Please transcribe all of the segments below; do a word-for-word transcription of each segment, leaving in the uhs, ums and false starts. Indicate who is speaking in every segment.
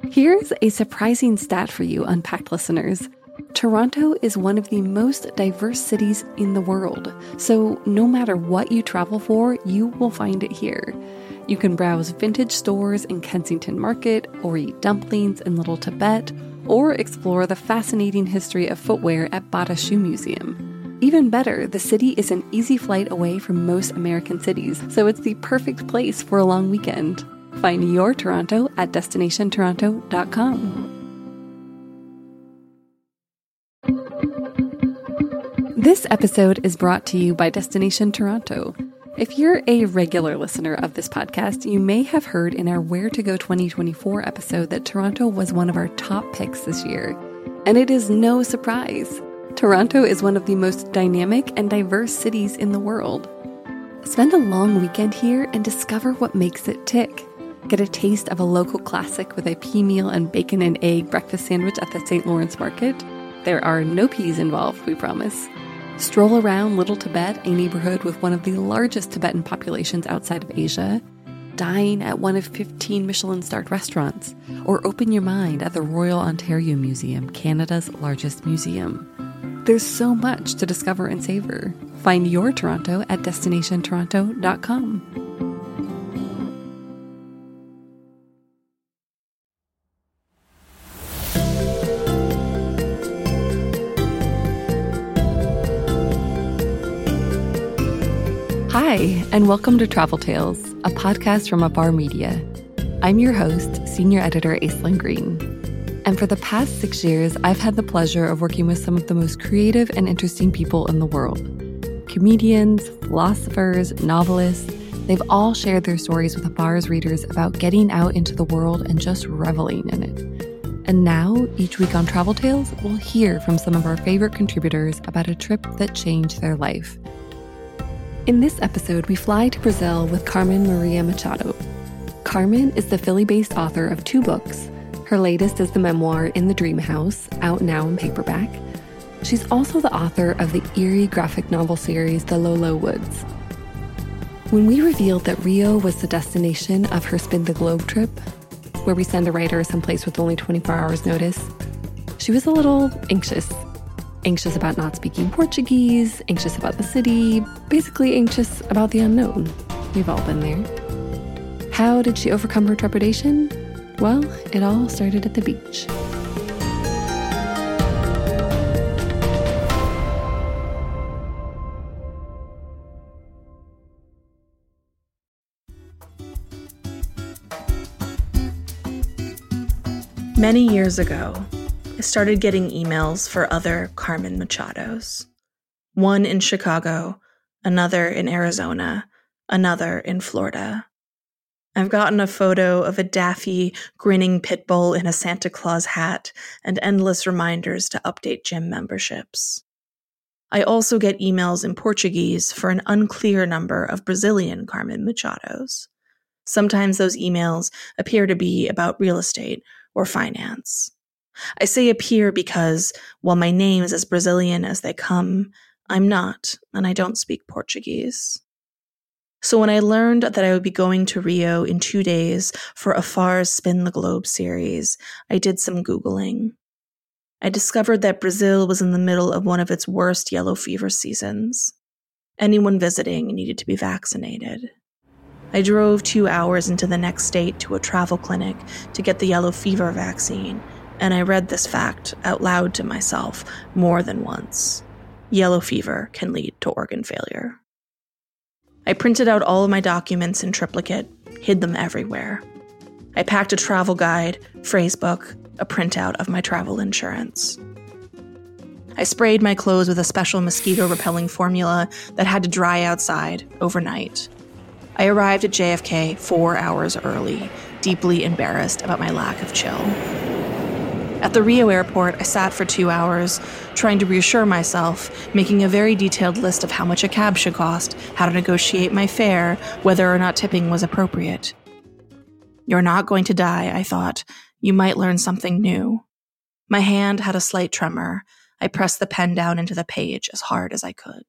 Speaker 1: Here's a surprising stat for you, Unpacked listeners. Toronto is one of the most diverse cities in the world, so no matter what you travel for, you will find it here. You can browse vintage stores in Kensington Market, or eat dumplings in Little Tibet, or explore the fascinating history of footwear at Bata Shoe Museum. Even better, the city is an easy flight away from most American cities, so it's the perfect place for a long weekend. Find your Toronto at destination toronto dot com. This episode is brought to you by Destination Toronto. If you're a regular listener of this podcast, you may have heard in our Where to Go twenty twenty-four episode that Toronto was one of our top picks this year. And it is no surprise. Toronto is one of the most dynamic and diverse cities in the world. Spend a long weekend here and discover what makes it tick. Get a taste of a local classic with a pea meal and bacon and egg breakfast sandwich at the Saint Lawrence Market. There are no peas involved, we promise. Stroll around Little Tibet, a neighborhood with one of the largest Tibetan populations outside of Asia. Dine at one of fifteen Michelin-starred restaurants. Or open your mind at the Royal Ontario Museum, Canada's largest museum. There's so much to discover and savor. Find your Toronto at destination toronto dot com. Hi, and welcome to Travel Tales, a podcast from Abar Media. I'm your host, Senior Editor Aislinn Green. And for the past six years, I've had the pleasure of working with some of the most creative and interesting people in the world. Comedians, philosophers, novelists, they've all shared their stories with Abar's readers about getting out into the world and just reveling in it. And now, each week on Travel Tales, we'll hear from some of our favorite contributors about a trip that changed their life. In this episode, we fly to Brazil with Carmen Maria Machado. Carmen is the Philly-based author of two books. Her latest is the memoir In the Dream House, out now in paperback. She's also the author of the eerie graphic novel series The Low, Low Woods. When we revealed that Rio was the destination of her Spin the Globe trip, where we send a writer someplace with only twenty-four hours notice, she was a little anxious. Anxious about not speaking Portuguese, anxious about the city, basically anxious about the unknown. We've all been there. How did she overcome her trepidation? Well, it all started at the beach.
Speaker 2: Many years ago, I started getting emails for other Carmen Machados. One in Chicago, another in Arizona, another in Florida. I've gotten a photo of a daffy, grinning pit bull in a Santa Claus hat and endless reminders to update gym memberships. I also get emails in Portuguese for an unclear number of Brazilian Carmen Machados. Sometimes those emails appear to be about real estate or finance. I say appear because, while my name is as Brazilian as they come, I'm not, and I don't speak Portuguese. So when I learned that I would be going to Rio in two days for Afar's Spin the Globe series, I did some Googling. I discovered that Brazil was in the middle of one of its worst yellow fever seasons. Anyone visiting needed to be vaccinated. I drove two hours into the next state to a travel clinic to get the yellow fever vaccine, and I read this fact out loud to myself more than once. Yellow fever can lead to organ failure. I printed out all of my documents in triplicate, hid them everywhere. I packed a travel guide, phrase book, a printout of my travel insurance. I sprayed my clothes with a special mosquito-repelling formula that had to dry outside overnight. I arrived at J F K four hours early, deeply embarrassed about my lack of chill. At the Rio airport, I sat for two hours, trying to reassure myself, making a very detailed list of how much a cab should cost, how to negotiate my fare, whether or not tipping was appropriate. You're not going to die, I thought. You might learn something new. My hand had a slight tremor. I pressed the pen down into the page as hard as I could.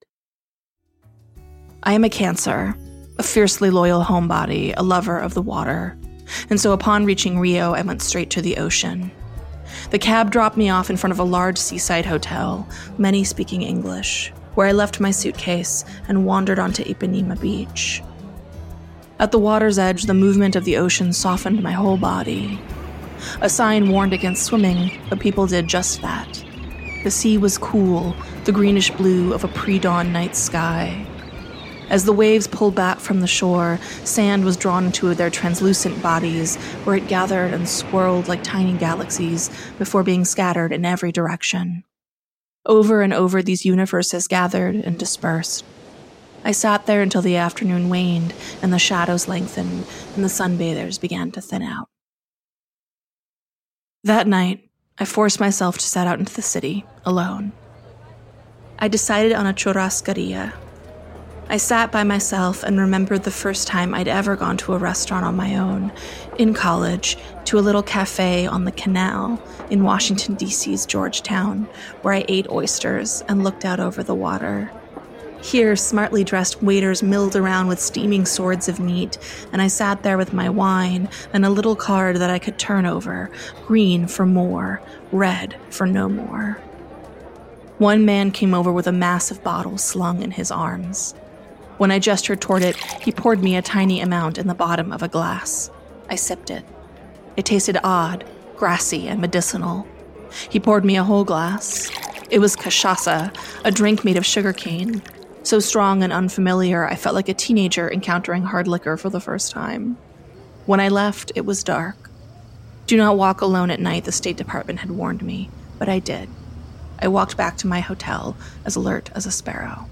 Speaker 2: I am a Cancer, a fiercely loyal homebody, a lover of the water. And so upon reaching Rio, I went straight to the ocean. The cab dropped me off in front of a large seaside hotel, many speaking English, where I left my suitcase and wandered onto Ipanema Beach. At the water's edge, the movement of the ocean softened my whole body. A sign warned against swimming, but people did just that. The sea was cool, the greenish blue of a pre-dawn night sky. As the waves pulled back from the shore, sand was drawn into their translucent bodies, where it gathered and swirled like tiny galaxies before being scattered in every direction. Over and over, these universes gathered and dispersed. I sat there until the afternoon waned and the shadows lengthened and the sunbathers began to thin out. That night, I forced myself to set out into the city, alone. I decided on a churrascaria. I sat by myself and remembered the first time I'd ever gone to a restaurant on my own, in college, to a little cafe on the canal in Washington, D C's Georgetown, where I ate oysters and looked out over the water. Here, smartly dressed waiters milled around with steaming swords of meat, and I sat there with my wine and a little card that I could turn over, green for more, red for no more. One man came over with a massive bottle slung in his arms. When I gestured toward it, he poured me a tiny amount in the bottom of a glass. I sipped it. It tasted odd, grassy, and medicinal. He poured me a whole glass. It was cachaça, a drink made of sugarcane. So strong and unfamiliar, I felt like a teenager encountering hard liquor for the first time. When I left, it was dark. Do not walk alone at night, the State Department had warned me, but I did. I walked back to my hotel, as alert as a sparrow.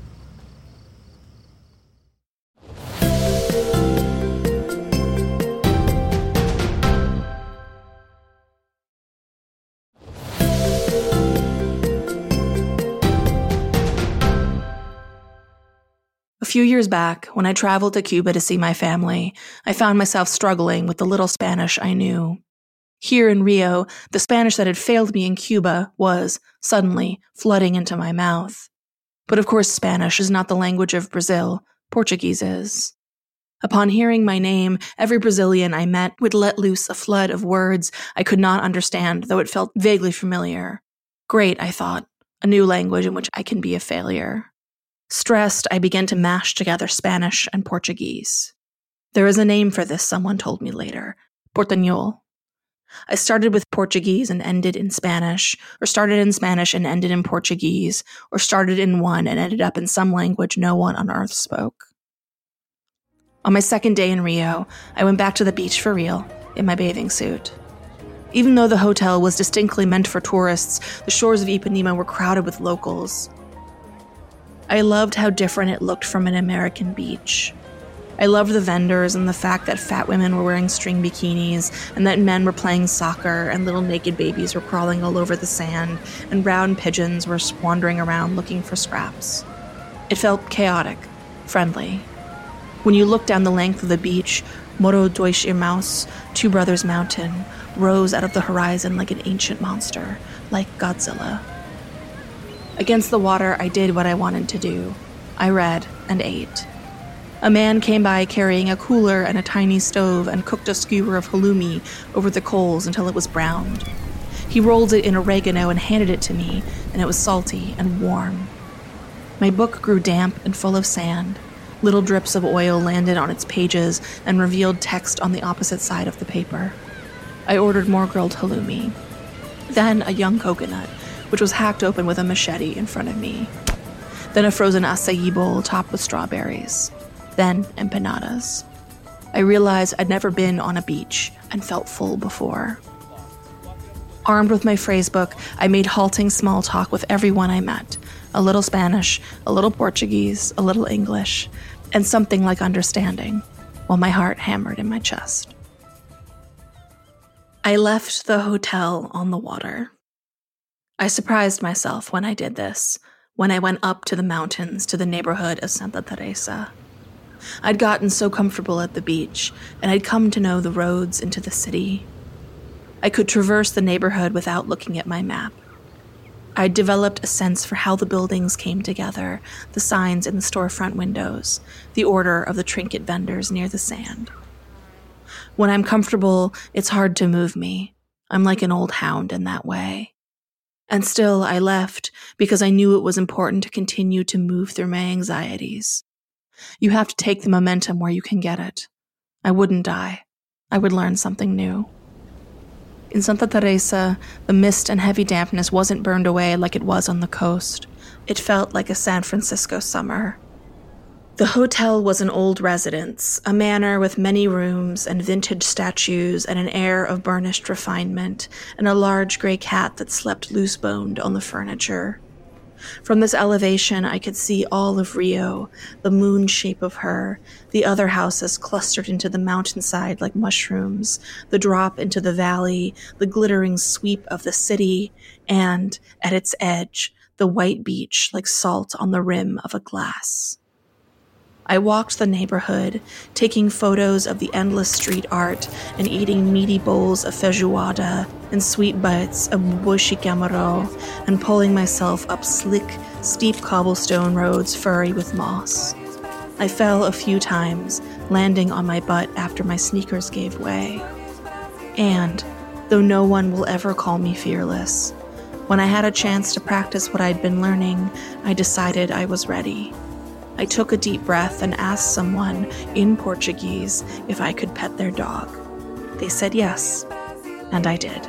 Speaker 2: A few years back, when I traveled to Cuba to see my family, I found myself struggling with the little Spanish I knew. Here in Rio, the Spanish that had failed me in Cuba was, suddenly, flooding into my mouth. But of course Spanish is not the language of Brazil, Portuguese is. Upon hearing my name, every Brazilian I met would let loose a flood of words I could not understand, though it felt vaguely familiar. Great, I thought, a new language in which I can be a failure. Stressed, I began to mash together Spanish and Portuguese. There is a name for this, someone told me later, portuñol. I started with Portuguese and ended in Spanish, or started in Spanish and ended in Portuguese, or started in one and ended up in some language no one on earth spoke. On my second day in Rio, I went back to the beach for real, in my bathing suit. Even though the hotel was distinctly meant for tourists, the shores of Ipanema were crowded with locals. I loved how different it looked from an American beach. I loved the vendors and the fact that fat women were wearing string bikinis and that men were playing soccer and little naked babies were crawling all over the sand and brown pigeons were wandering around looking for scraps. It felt chaotic, friendly. When you looked down the length of the beach, Morro dos Irmãos, Two Brothers Mountain, rose out of the horizon like an ancient monster, like Godzilla. Against the water, I did what I wanted to do. I read and ate. A man came by carrying a cooler and a tiny stove and cooked a skewer of halloumi over the coals until it was browned. He rolled it in oregano and handed it to me, and it was salty and warm. My book grew damp and full of sand. Little drips of oil landed on its pages and revealed text on the opposite side of the paper. I ordered more grilled halloumi. Then a young coconut, which was hacked open with a machete in front of me. Then a frozen acai bowl topped with strawberries. Then empanadas. I realized I'd never been on a beach and felt full before. Armed with my phrase book, I made halting small talk with everyone I met. A little Spanish, a little Portuguese, a little English, and something like understanding, while my heart hammered in my chest. I left the hotel on the water. I surprised myself when I did this, when I went up to the mountains to the neighborhood of Santa Teresa. I'd gotten so comfortable at the beach, and I'd come to know the roads into the city. I could traverse the neighborhood without looking at my map. I'd developed a sense for how the buildings came together, the signs in the storefront windows, the order of the trinket vendors near the sand. When I'm comfortable, it's hard to move me. I'm like an old hound in that way. And still, I left because I knew it was important to continue to move through my anxieties. You have to take the momentum where you can get it. I wouldn't die. I would learn something new. In Santa Teresa, the mist and heavy dampness wasn't burned away like it was on the coast. It felt like a San Francisco summer. The hotel was an old residence, a manor with many rooms and vintage statues and an air of burnished refinement, and a large gray cat that slept loose-boned on the furniture. From this elevation, I could see all of Rio, the moon shape of her, the other houses clustered into the mountainside like mushrooms, the drop into the valley, the glittering sweep of the city, and, at its edge, the white beach like salt on the rim of a glass. I walked the neighborhood, taking photos of the endless street art and eating meaty bowls of feijoada and sweet bites of bushi camaro and pulling myself up slick, steep cobblestone roads furry with moss. I fell a few times, landing on my butt after my sneakers gave way. And, though no one will ever call me fearless, when I had a chance to practice what I'd been learning, I decided I was ready. I took a deep breath and asked someone, in Portuguese, if I could pet their dog. They said yes, and I did.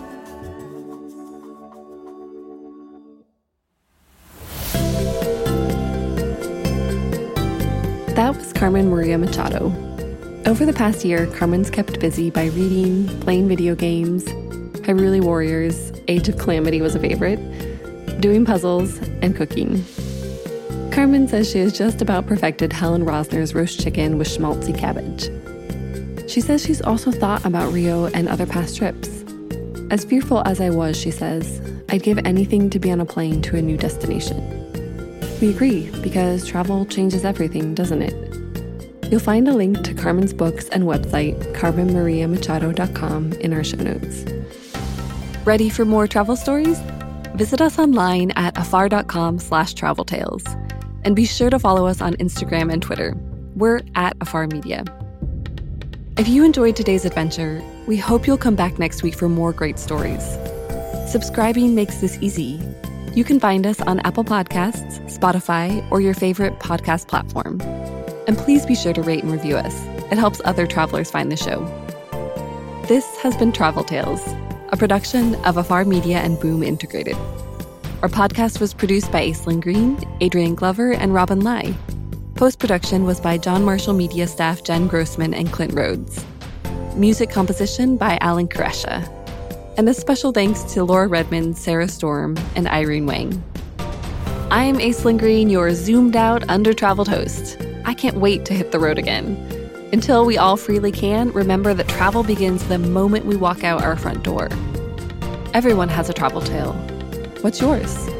Speaker 1: That was Carmen Maria Machado. Over the past year, Carmen's kept busy by reading, playing video games, Hyrule Warriors, Age of Calamity was a favorite, doing puzzles, and cooking. Carmen says she has just about perfected Helen Rosner's roast chicken with schmaltzy cabbage. She says she's also thought about Rio and other past trips. As fearful as I was, she says, I'd give anything to be on a plane to a new destination. We agree, because travel changes everything, doesn't it? You'll find a link to Carmen's books and website, carmen maria machado dot com, in our show notes. Ready for more travel stories? Visit us online at afar.com slash travel tales. And be sure to follow us on Instagram and Twitter. We're at Afar Media. If you enjoyed today's adventure, we hope you'll come back next week for more great stories. Subscribing makes this easy. You can find us on Apple Podcasts, Spotify, or your favorite podcast platform. And please be sure to rate and review us. It helps other travelers find the show. This has been Travel Tales, a production of Afar Media and Boom Integrated. Our podcast was produced by Aislinn Green, Adrian Glover, and Robin Lai. Post-production was by John Marshall Media staff Jen Grossman and Clint Rhodes. Music composition by Alan Koresha. And a special thanks to Laura Redmond, Sarah Storm, and Irene Wang. I'm Aislinn Green, your zoomed-out, under-traveled host. I can't wait to hit the road again. Until we all freely can, remember that travel begins the moment we walk out our front door. Everyone has a travel tale. What's yours?